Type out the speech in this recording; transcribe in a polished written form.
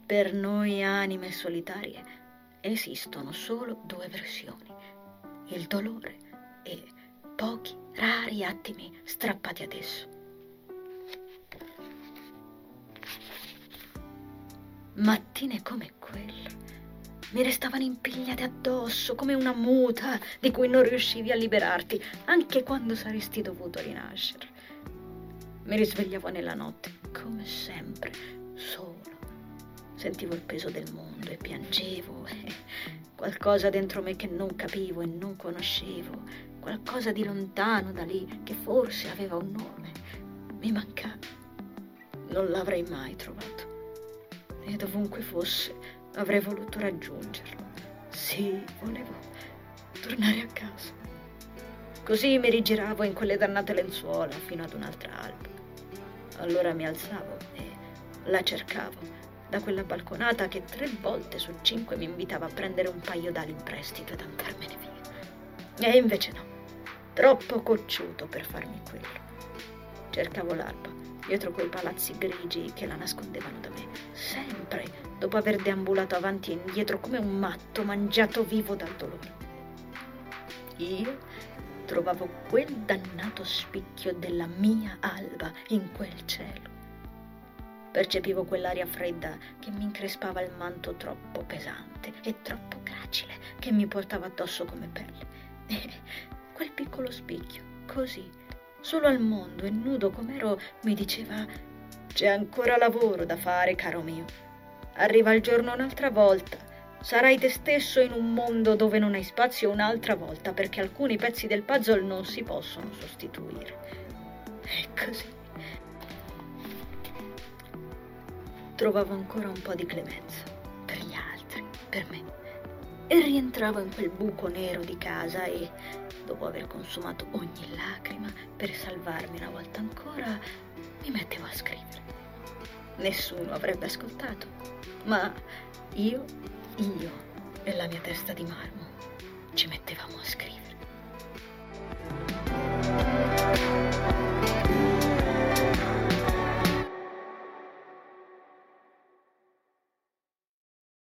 Per noi anime solitarie esistono solo due versioni: il dolore e pochi rari attimi strappati ad esso. Mattine come quelle mi restavano impigliate addosso come una muta di cui non riuscivi a liberarti, anche quando saresti dovuto rinascere. Mi risvegliavo nella notte, come sempre, solo. Sentivo il peso del mondo e piangevo. Qualcosa dentro me che non capivo e non conoscevo, qualcosa di lontano da lì che forse aveva un nome, mi mancava. Non l'avrei mai trovato. E dovunque fosse, avrei voluto raggiungerlo. Sì, volevo tornare a casa. Così mi rigiravo in quelle dannate lenzuola fino ad un'altra alba. Allora mi alzavo e la cercavo da quella balconata che 3 volte su 5 mi invitava a prendere un paio d'ali in prestito ed andarmene via. E invece no, troppo cocciuto per farmi quello. Cercavo l'alba dietro quei palazzi grigi che la nascondevano da me, sempre dopo aver deambulato avanti e indietro come un matto mangiato vivo dal dolore. Io trovavo quel dannato spicchio della mia alba in quel cielo. Percepivo quell'aria fredda che mi increspava il manto troppo pesante e troppo gracile che mi portava addosso come pelle. E quel piccolo spicchio, così, solo al mondo e nudo com'ero, mi diceva: c'è ancora lavoro da fare, caro mio. Arriva il giorno un'altra volta. Sarai te stesso in un mondo dove non hai spazio un'altra volta, perché alcuni pezzi del puzzle non si possono sostituire. E così trovavo ancora un po' di clemenza per gli altri, per me, e rientravo in quel buco nero di casa e, dopo aver consumato ogni lacrima per salvarmi una volta ancora, mi mettevo a scrivere. Nessuno avrebbe ascoltato, ma io e la mia testa di marmo ci mettevamo a scrivere.